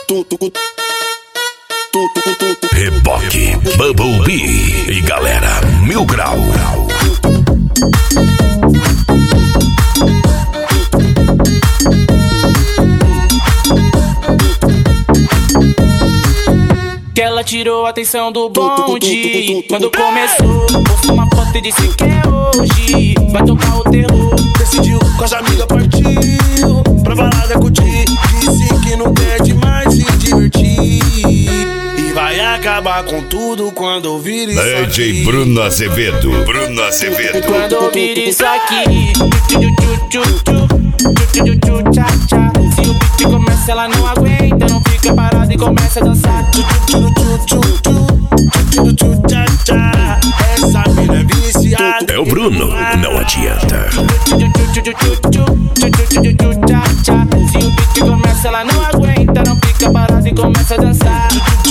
Reboque, Bumblebee e galera Mil Grau. Que ela tirou a atenção do bonde. Quando começou, postou uma foto e disse que é hoje. Vai tocar o terror. Decidiu com as amigas, partiu pra balada curtir. Disse que não quer mais se divertir e vai acabar com tudo quando ouvir isso aqui. DJ Bruno Azevedo. Quando ouvir isso aqui, se o beat começa, ela não aguenta, não fica parada e começa a dançar. Essa mina é viciada. É o Bruno, não adianta. Se o beat começa, ela não aguenta, não fica parada e começa a dançar.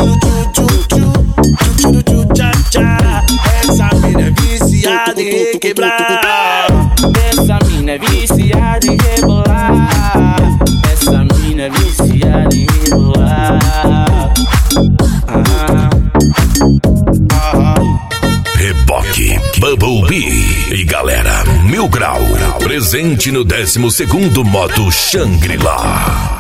Essa mina é viciada em quebrar. Essa mina é viciada em rebolar. Essa mina é viciada em rebolar. Reboque, Bumblebee e galera Mil Grau. Presente no 12º Moto Shangri-La.